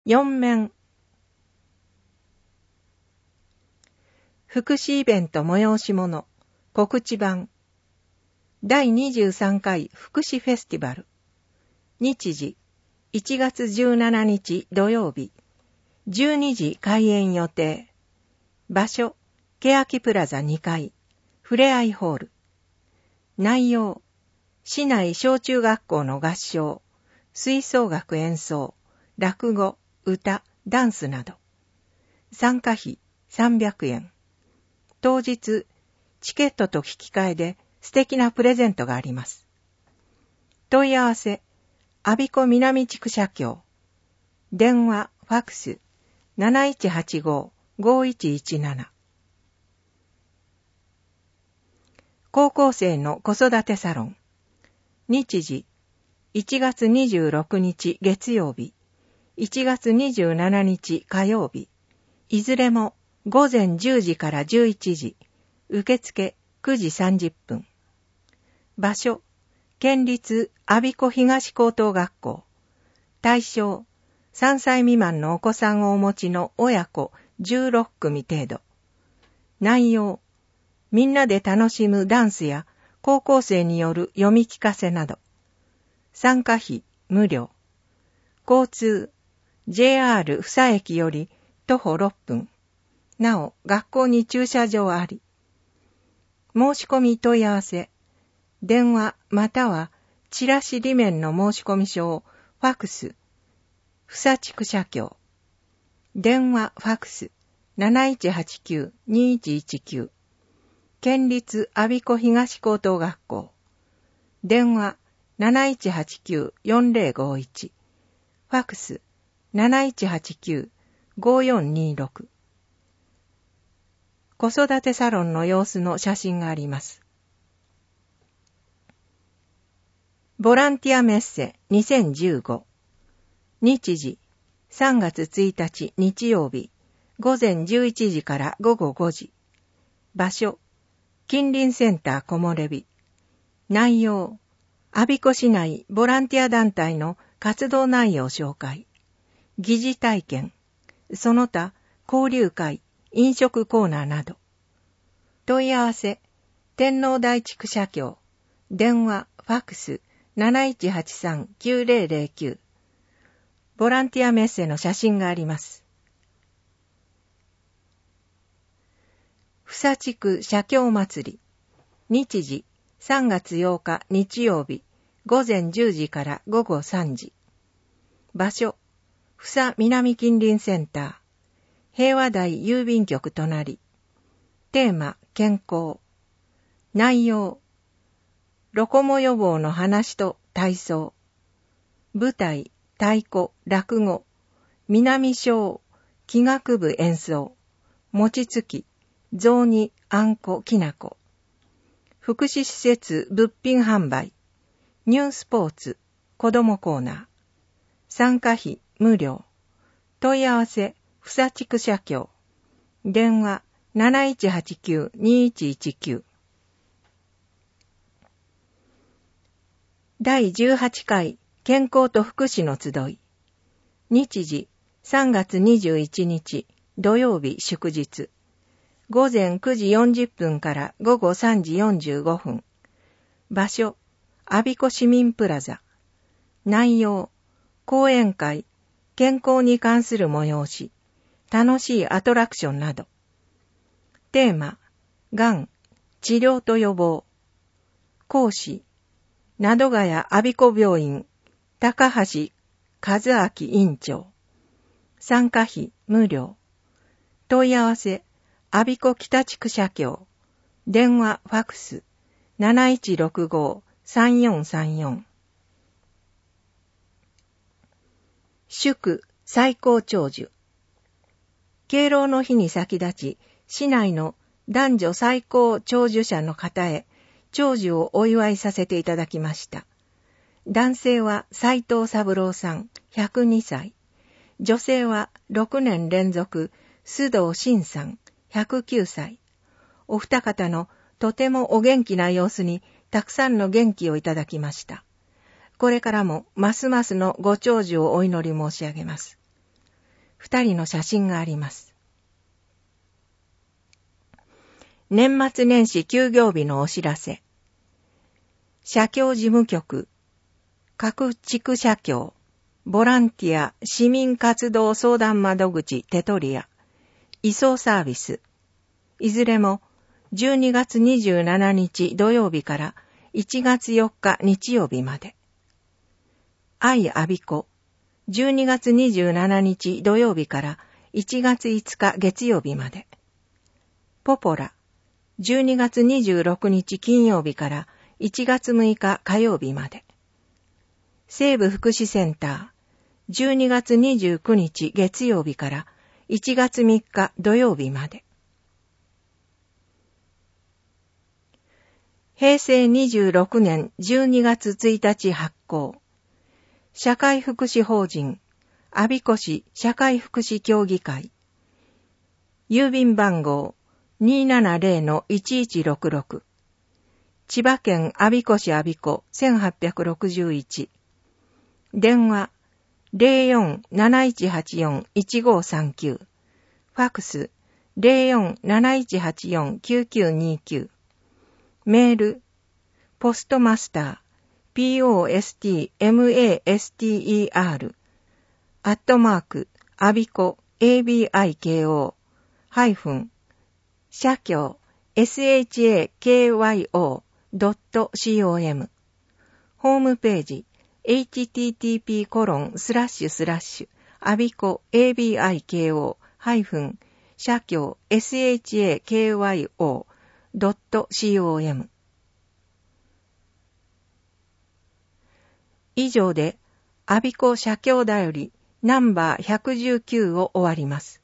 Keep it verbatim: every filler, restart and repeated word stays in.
よん面。福祉イベント催し物告知版だいにじゅうさんかい福祉フェスティバル。日時いちがつじゅうしちにち土曜日じゅうにじ開演予定。場所欅プラザにかいふれあいホール。内容市内小中学校の合唱、吹奏楽演奏、落語、歌、ダンスなど。参加費さんびゃくえん。当日、チケットと引き換えで素敵なプレゼントがあります。問い合わせ、我孫子南地区社協。電話、ファックス、なないちはちごー ごいちいちなな。高校生の子育てサロン。日時、いちがつにじゅうろくにち月曜日、いちがつにじゅうしちにち火曜日、いずれもごぜんじゅうじからじゅういちじ、受付くじさんじゅっぷん。場所、県立我孫子東高等学校。対象、さんさい未満のお子さんをお持ちの親子じゅうろっくみ程度。内容、みんなで楽しむダンスや高校生による読み聞かせなど。参加費無料。交通、ジェイアール 布佐駅より徒歩ろっぷん。なお、学校に駐車場あり。申し込み問い合わせ。電話またはチラシ裏面の申し込み書をファックス。布佐地区社協。電話ファックス なないちはちきゅう にいちいちきゅう。県立我孫子東高等学校。電話 なないちはちきゅう よんぜろごいち。ファックス なないちはちきゅう ごよんにろく。子育てサロンの様子の写真があります。ボランティアメッセにせんじゅうご。日時さんがつついたち日曜日ごぜんじゅういちじからごごごじ。場所近隣センター木漏れ日。内容我孫子市内ボランティア団体の活動内容紹介。疑似体験。その他交流会、飲食コーナーなど。問い合わせ天王台地区社協。電話ファックス なないちはちさん きゅうぜろぜろきゅう。ボランティアメッセの写真があります。布佐地区社協祭り。日時さんがつようか日曜日ごぜんじゅうじからごごさんじ。場所布佐南近隣センター。平和台郵便局隣。テーマ健康。内容ロコモ予防の話と体操。舞台太鼓、落語、南小、器楽部演奏、餅つき、雑煮、あんこ、きなこ。福祉施設物品販売、ニュースポーツ、子どもコーナー。参加費無料。問い合わせ、布佐地区社協。電話 なないちはちきゅう にいちいちきゅう。だいじゅうはちかい健康と福祉の集い。日時さんがつにじゅういちにち土曜日祝日。ごぜんくじよんじゅっぷんからごごさんじよんじゅうごふん。場所、我孫子市民プラザ。内容、講演会、健康に関する催し、楽しいアトラクションなど。テーマ、がん、治療と予防。講師、名戸ヶ谷我孫子病院、高橋和明院長。参加費無料。問い合わせ、我孫子北地区社協。電話ファックス なないちろくご さんよんさんよん。祝最高長寿。敬老の日に先立ち、市内の男女最高長寿者の方へ長寿をお祝いさせていただきました。男性は斉藤三郎さんひゃくにさい。女性はろくねん連続須藤慎さんひゃくきゅうさい。お二方のとてもお元気な様子にたくさんの元気をいただきました。これからもますますのご長寿をお祈り申し上げます。 二人の写真があります。年末年始休業日のお知らせ。社協事務局、各地区社協、ボランティア市民活動相談窓口テトリア、移送サービス、いずれもじゅうにがつにじゅうしちにち土曜日からいちがつよっか日曜日まで。愛あびこ、じゅうにがつにじゅうしちにち土曜日からいちがついつか月曜日まで。ポポラ、じゅうにがつにじゅうろくにち金曜日からいちがつむいか火曜日まで。西部福祉センター、じゅうにがつにじゅうくにち月曜日からいちがつみっか土曜日まで。へいせいにじゅうろくねんじゅうにがつついたち発行。社会福祉法人、我孫子市社会福祉協議会。郵便番号 にーななぜろのいちいちろくろく。千葉県我孫子市我孫子せんはっぴゃくろくじゅういち。電話 ゼロよん なないちはちよん いちごさんきゅう。ファクス ゼロよん なないちはちよん きゅうきゅうにきゅう。メール、ポストマスター、ピーオーエスティーマスター、アットマーク、アビコ、エービーアイケーオー、ハイフン、社協、シャkyO、ドットコム。ホームページ、エイチティーティーピーコロンスラッシュスラッシュアビコ エービーアイケーオー ハイフン社協 シャkyO ドットコム。以上で、アビコ社協だよりナンバーひゃくじゅうきゅうを終わります。